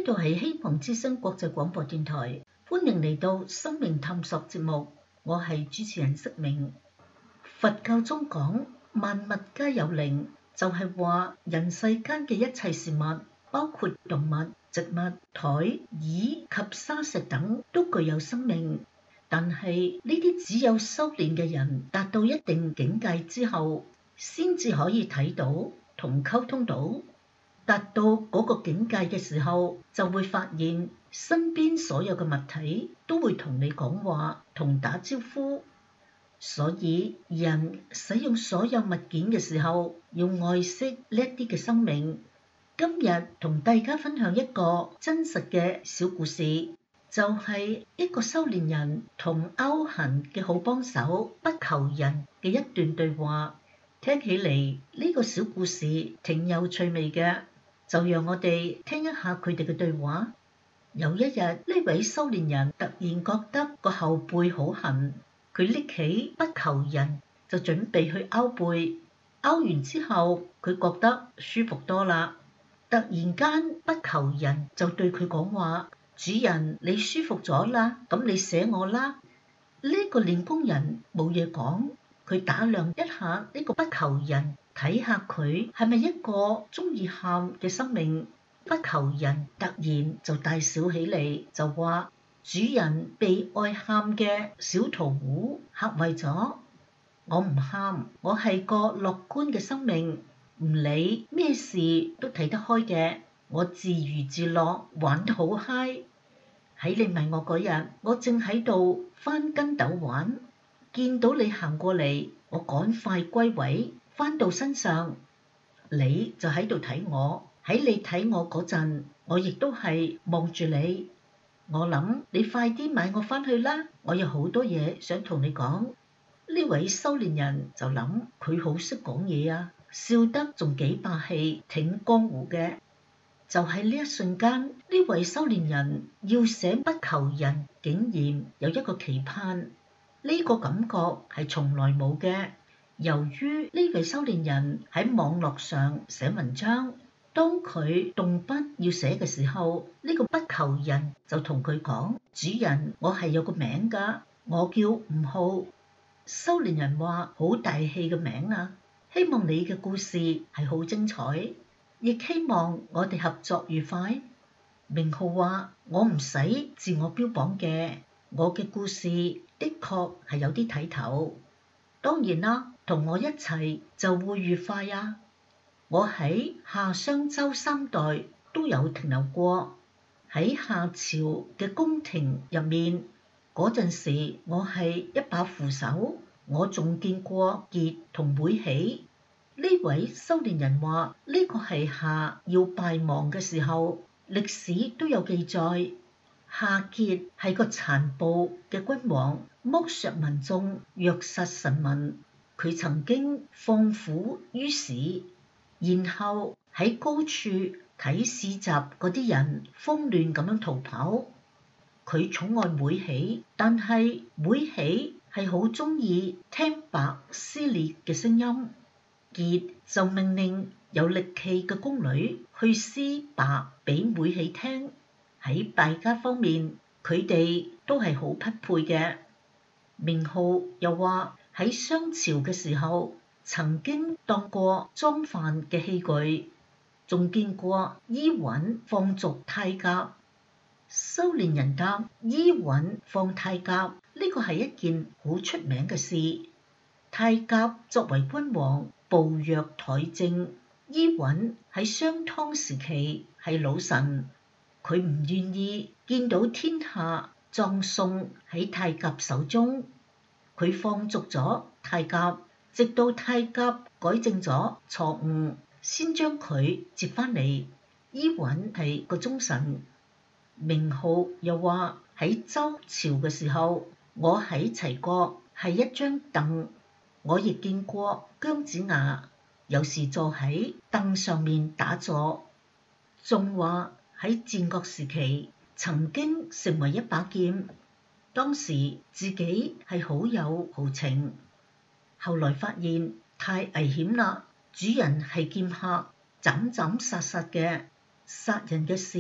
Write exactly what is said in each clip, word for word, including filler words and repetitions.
度係希望之聲國際廣播電台，歡迎嚟到生命探索節目，我係主持人釋明。佛教中講萬物皆有靈，就係話人世間嘅一切事物，包括動物、植物、台、椅及沙石等，都具有生命。但係呢啲只有修煉嘅人達到一定境界之後，先至可以睇到同溝通到。達到嗰個境界嘅時候，就會發現身邊所有嘅物體都會同你講話同打招呼。所以人使用所有物件嘅時候，要愛惜呢一啲嘅生命。今日同大家分享一個真實嘅小故事，就係一個修煉人同凹痕嘅好幫手不求人嘅一段對話。聽起嚟呢個小故事挺有趣味嘅，就讓我哋聽一下佢哋嘅對話。有一日，呢位修煉人突然覺得個後背好痕，佢拎起不求人就準備去拗背。拗完之後，佢覺得舒服多啦。突然間，不求人就對佢講話：主人，你舒服咗啦，咁你寫我啦。呢個練功人冇嘢講，佢打量一下呢個不求人，睇下佢係咪一個中意喊嘅生命。不求人突然就大笑起嚟，就話：主人被愛喊嘅小屠戶嚇壞咗。我唔喊，我係個樂觀嘅生命，唔理咩事都睇得開嘅，我自娛自樂，玩得好嗨。喺你問我嗰日，我正喺度翻跟斗玩，見到你行過嚟，我趕快歸位，翻到身上，你就喺度睇我。喺你睇我嗰陣，我亦都係望住你。我諗你快啲買我翻去啦，我有好多嘢想同你講。呢位修煉人就諗佢好識講嘢啊，笑得仲幾霸氣，挺江湖嘅。就喺呢一瞬間，呢位修煉人要寫不求人，竟然有一個期盼，呢個感覺係從來冇嘅。由於呢位修煉人喺網絡上寫文章，當佢動筆要寫嘅時候，呢個不求人就同佢講：主人，我係有個名㗎，我叫吳浩。修煉人話：好大氣嘅名啊，希望你嘅故事係好精彩，亦希望我哋合作愉快。明浩話：我唔使自我標榜嘅，我嘅故事的確係有啲睇頭。當然啦，同我一齊就會愉快啊！我喺夏商周三代都有停留過，喺夏朝嘅宮廷入面嗰陣時，我係一把扶手。我仲見過桀同會喜。呢位修煉人話：呢個係夏要敗亡嘅時候，歷史都有記載。夏桀係個殘暴嘅君王，剝削民眾，虐殺臣民。佢曾經放虎於市，然後喺高處睇市集嗰啲人慌亂咁樣逃跑。佢寵愛會喜，但係會喜係好鍾意聽白撕裂嘅聲音。桀就命令有力氣嘅宮女去撕白俾會喜聽。喺敗家方面，佢哋都係好匹配嘅。明浩又話喺商朝嘅時候，曾經當過裝飯嘅器具，仲見過伊尹放逐太甲。修煉人答：伊尹放太甲呢個係一件好出名嘅事。太甲作為君王，暴虐怠政。伊尹喺商湯時期係老臣，佢唔願意見到天下葬送喺太甲手中，佢放逐咗太甲，直到太甲改正咗錯誤，先將佢接返嚟。伊尹係個忠臣。明浩又話喺周朝嘅時候，我喺齊國係一張凳，我亦見過姜子牙有時坐喺凳上面打坐。仲話喺戰國時期曾經成為一把劍，當時自己係好有豪情，後來發現太危險啦，主人係劍客，斬斬殺殺嘅，殺人嘅事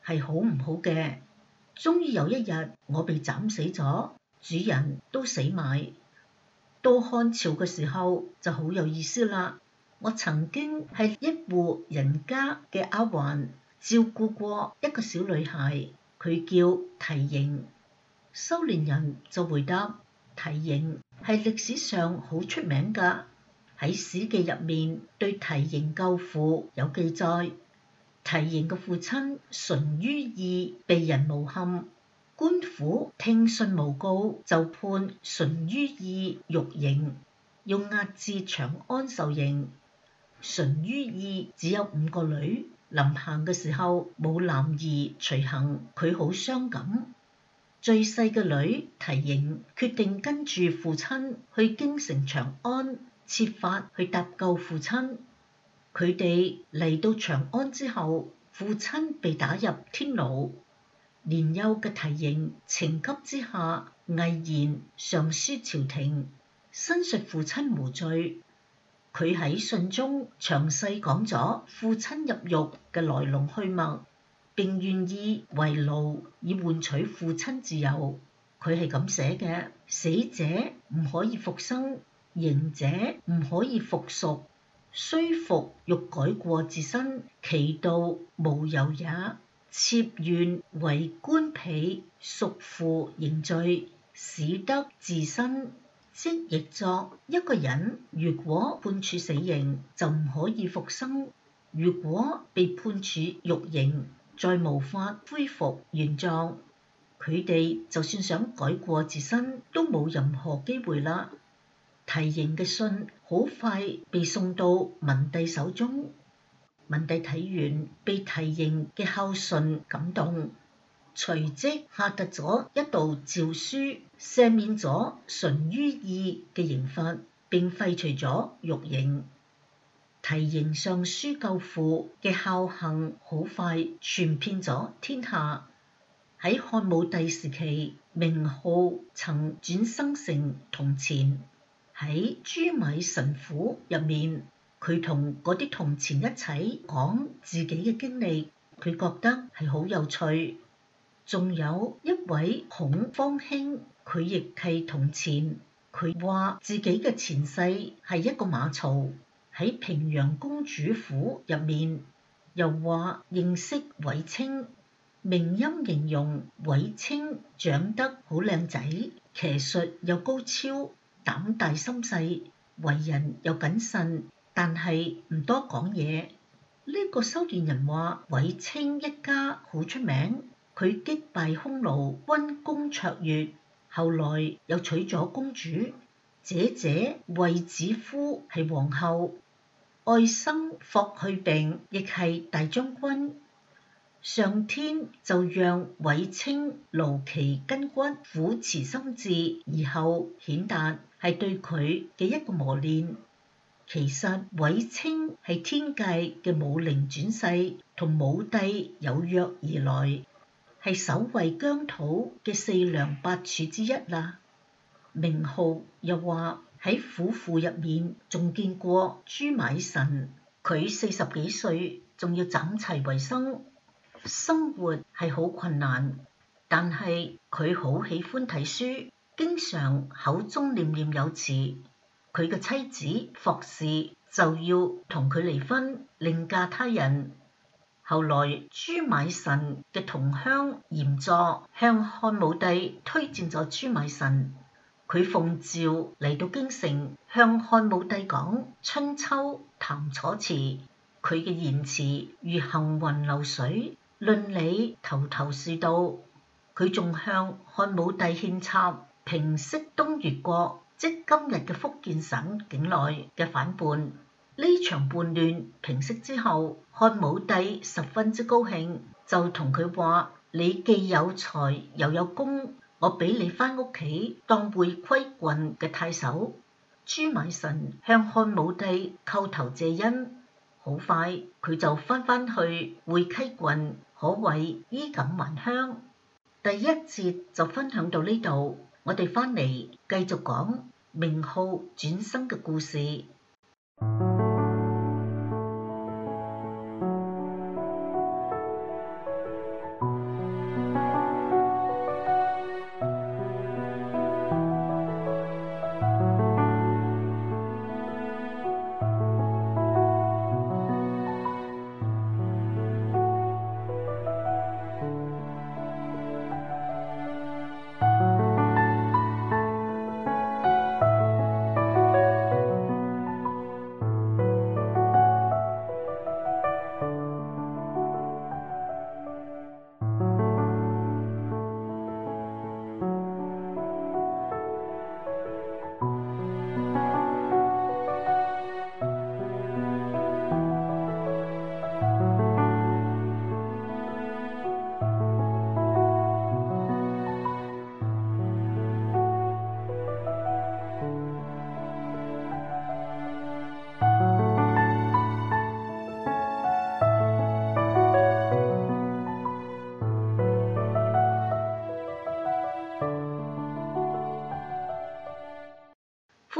係好唔好嘅。終於有一日，我被斬死咗，主人都死埋。到漢朝嘅時候就好有意思啦。我曾經係一戶人家嘅丫鬟，照顧過一個小女孩，佢叫緹縈。收殮人就回答：緹縈係歷史上好出名㗎。喺《史記》入面對緹縈舅父有記載，緹縈嘅父親淳于意被人誣陷，官府聽信誣告就判淳于意獄刑，要押至長安受刑。淳于意只有五個女，臨行嘅時候冇男兒隨行，佢好傷感。最細嘅女緹縈決定跟住父親去京城長安，設法去搭救父親。佢哋嚟到長安之後，父親被打入天牢。年幼嘅緹縈情急之下，毅然上書朝廷，申述父親無罪。佢喺信中詳細講咗父親入獄嘅來龍去脈，並願意為奴以換取父親自由。佢係咁寫嘅：死者唔可以復生，刑者唔可以復屬，雖復欲改過自身，其道無由也。妾願為官婢贖父刑罪，使得自身。即譯作一個人如果判處死刑就唔可以復生，如果被判處獄刑再無法恢復原狀，佢哋就算想改過自身都冇任何機會啦。緹縈嘅信好快被送到文帝手中，文帝睇完被緹縈嘅孝順感動，隨即下達咗一道詔書，赦免咗淳于意嘅刑罰，並廢除咗獄刑。緹縈上書救父嘅孝行好快傳遍咗天下。喺漢武帝時期，明浩曾轉生成銅錢，喺朱買臣府入面，佢同嗰啲銅錢一齊講自己嘅經歷，佢覺得係好有趣。仲有一位孔方興，佢亦係銅錢，佢話自己嘅前世係一個馬槽，喺平陽公主府入面，又話認識衛青，明音形容衛青長得好靚仔，騎術又高超，膽大心細，為人又謹慎，但係唔多講嘢。呢、這個收殮人話衛青一家好出名，佢擊敗匈奴，軍功卓越，後來又娶咗公主，姐姐衛子夫係皇后，外甥霍去病亦係大將軍。上天就讓衛青勞其筋骨，苦辭心志，而後顯達，係對佢嘅一個磨練。其實衛青係天界嘅武靈轉世，同武帝有約而來，係守衛疆土嘅四梁八柱之一啦。明浩又話喺府庫入面仲見過朱買臣，佢四十幾歲仲要斬柴為生，生活係好困難，但係佢好喜歡睇書，經常口中念念有詞。佢嘅妻子霍氏就要同佢離婚，另嫁他人。後來朱買臣嘅同鄉嚴佐向漢武帝推薦咗朱買臣，佢奉詔嚟到京城，向漢武帝講春秋談楚辭，佢嘅言辭如行雲流水，論理頭頭是道。佢仲向漢武帝獻策，平息東越國，即今日嘅福建省境內嘅反叛。呢場叛亂平息之後，漢武帝十分之高興，就同佢話：你既有才又有功，我俾你返屋企當會稽郡嘅太守。朱買臣向漢武帝叩頭謝恩，好快佢就返返去會稽郡，可謂衣錦還鄉。第一節就分享到呢度，我哋返嚟繼續講明浩轉生嘅故事。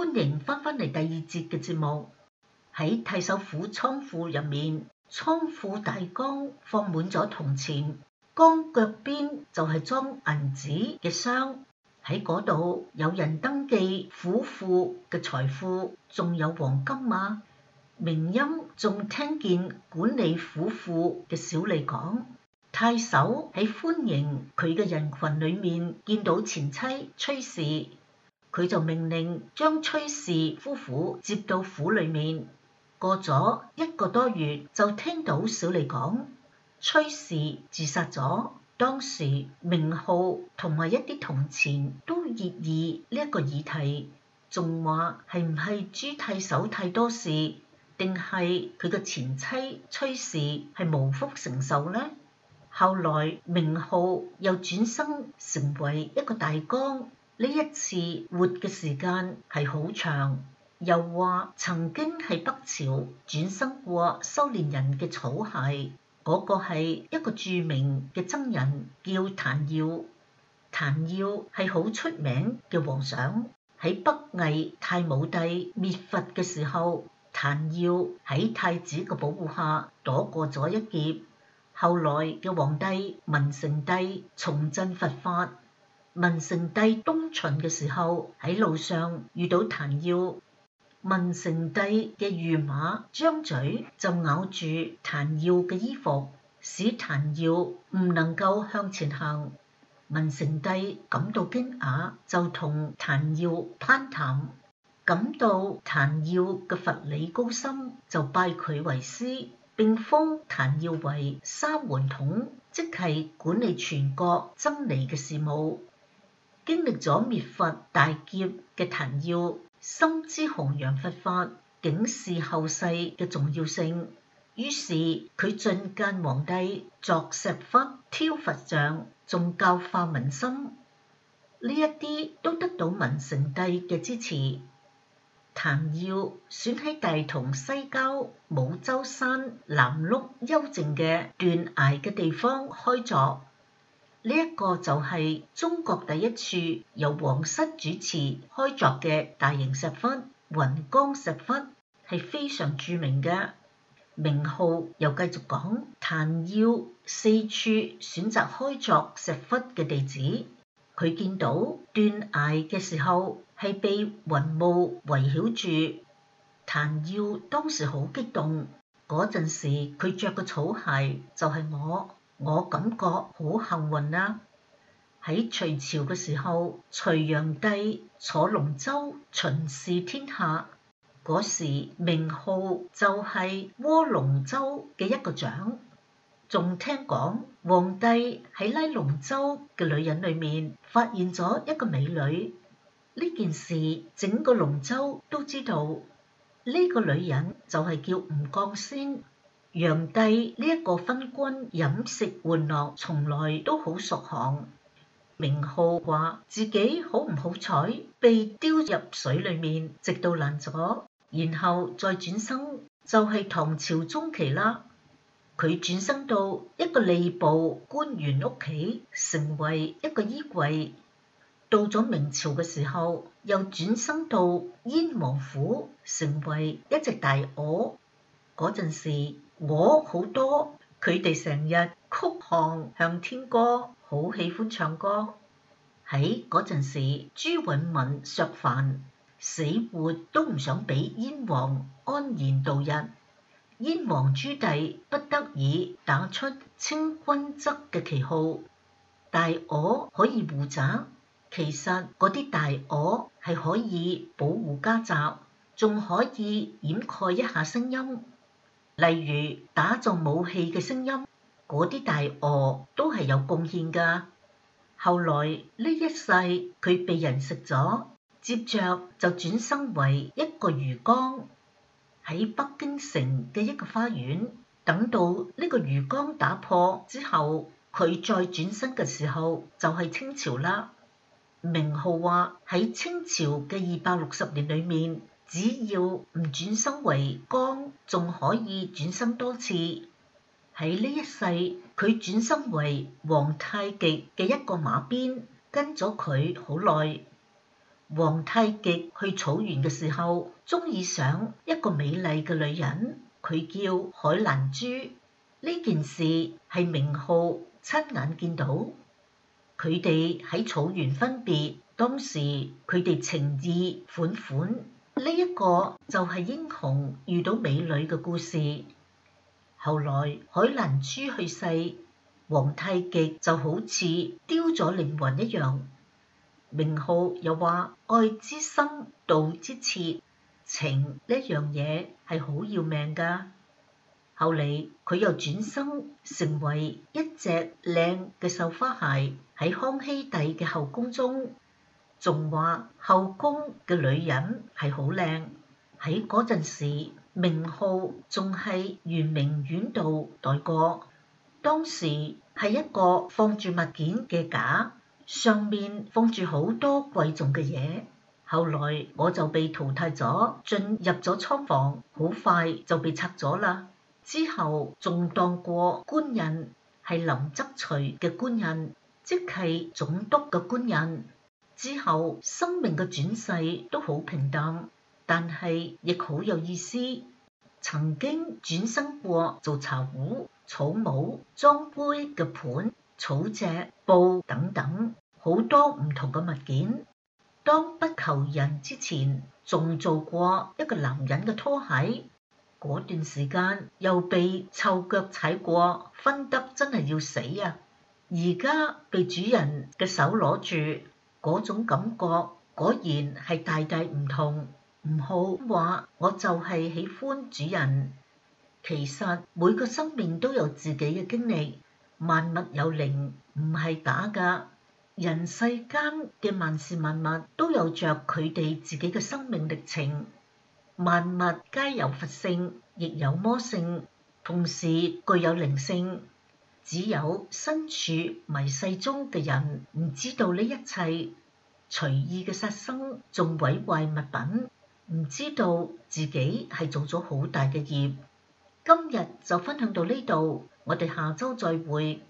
歡迎翻返嚟第二節嘅節目。喺太守府倉庫入面，倉庫大缸放滿咗銅錢，缸腳邊就係裝銀紙嘅箱。喺嗰度有人登記府庫嘅財富，仲有黃金啊。明音仲聽見管理府庫嘅小吏講，太守喺歡迎佢嘅人群裏面見到前妻崔氏，佢就命令將崔氏夫婦接到府裏面。過咗一個多月，就聽到小吏講崔氏自殺咗。當時名號同埋一啲銅錢都熱議呢一個議題，仲話係唔係朱太守太多事，定係佢嘅前妻崔氏係無福承受呢？後來名號又轉生成為一個大缸，呢一次活嘅時間係好長。又話曾經係北朝轉生過修煉人嘅草鞋，嗰、那個係一個著名嘅僧人叫曇耀。曇耀係好出名嘅和尚，喺北魏太武帝滅佛嘅時候，曇耀喺太子嘅保護下躲過咗一劫。後來嘅皇帝文成帝重振佛法，文成帝東巡嘅時候喺路上遇到曇耀。文成帝嘅御馬張嘴就咬住曇耀嘅衣服，使曇耀唔能夠向前行。文成帝感到驚訝，就同曇耀攀談，感到曇耀嘅佛理高深，就拜佢為師，並封曇耀為沙門統，即係管理全國僧尼嘅事務。經歷咗滅佛大劫嘅曇耀，深知弘揚佛法、警示後世嘅重要性，於是佢進諫皇帝鑿石窟、挑佛像，仲教化民心。呢一啲都得到文成帝嘅支持。曇耀選喺大同西郊武州山南麓幽靜嘅斷崖嘅地方開鑿。呢一個就係中國第一處由皇室主持開鑿嘅大型石窟——雲岡石窟，係非常著名嘅。名號又繼續講，曇耀四處選擇開鑿石窟嘅地址。佢見到斷崖嘅時候係被雲霧圍繞住，曇耀當時好激動。嗰陣時佢着嘅草鞋就係我。我感覺好幸運啊！喺隋朝嘅時候，隋煬帝坐龍舟巡視天下，嗰時名號就係渦龍舟嘅一個槳。仲聽講皇帝喺拉龍舟嘅女人裏面發現咗一個美女。呢件事整個龍舟都知道，呢、這個女人就係叫吳絳仙。煬帝呢一個昏君飲食玩樂從來都好熟行。名號話自己好唔好彩被丟入水裏面，直到爛咗，然後再轉生，就係、是、唐朝中期啦。佢轉生到一個吏部官員屋企，成為一個衣櫃。到咗明朝嘅時候，又轉生到燕王府，成為一隻大鵝。嗰陣時鵝好多，佢哋成日曲項向天歌，好喜歡唱歌。喺嗰陣時，朱允炆削藩，死活都唔想俾燕王安然度日。燕王朱棣不得已打出清君側嘅旗號，大鵝可以護宅。其實嗰啲大鵝係可以保護家宅，仲可以掩蓋一下聲音。例如打造武器嘅聲音，嗰啲大鵝都係有貢獻㗎。後來呢一世佢被人食咗，接着就轉生為一個魚缸，喺北京城嘅一個花園。等到呢個魚缸打破之後，佢再轉生嘅時候就係清朝啦。名號話喺清朝嘅二百六十年裏面，只要唔轉生為缸，仲可以轉生多次。喺呢一世，佢轉生為皇太極嘅一個馬鞭，跟咗佢好耐。 皇太極去草原嘅時候，鍾意上一個美麗嘅女人，佢叫海蘭珠。呢件事係明浩親眼見到，佢哋喺草原分別，當時佢哋情意款款，呢、這、一個就係英雄遇到美女嘅故事。後來海蘭珠去世，皇太極就好似丟咗靈魂一樣。明浩又話：愛之深，道之切，情呢樣嘢係好要命㗎。後嚟佢又轉生成為一隻靚嘅繡花鞋，喺康熙帝嘅後宮中，仲話後宮嘅女人係好靚。喺嗰陣時，明浩仲係圓明園度待過，當時係一個放住物件嘅架，上面放住好多貴重嘅嘢。後來我就被淘汰咗，進入咗倉房，好快就被拆咗啦。之後仲當過官人，係林則徐嘅官人，即係總督嘅官人。之後生命嘅轉世都好平淡，但係亦好有意思。曾經轉生過做茶壺、草帽、裝杯嘅盤、草席、布等等，好多唔同嘅物件。當不求人之前，仲做過一個男人嘅拖鞋。嗰段時間又被臭腳踩過，分得真係要死啊！而家被主人嘅手攞住，嗰種感覺果然係大大唔同。唔好話我就係喜歡主人，其實每個生命都有自己嘅經歷，萬物有靈，唔係假㗎。人世間嘅萬事萬物都有着佢哋自己嘅生命歷程。萬物皆有佛性，亦有魔性，同時具有靈性。只有身處迷世中嘅人唔知道呢一切，隨意嘅殺生仲毀壞物品，唔知道自己係做咗好大嘅業。今日就分享到呢度，我哋下週再會。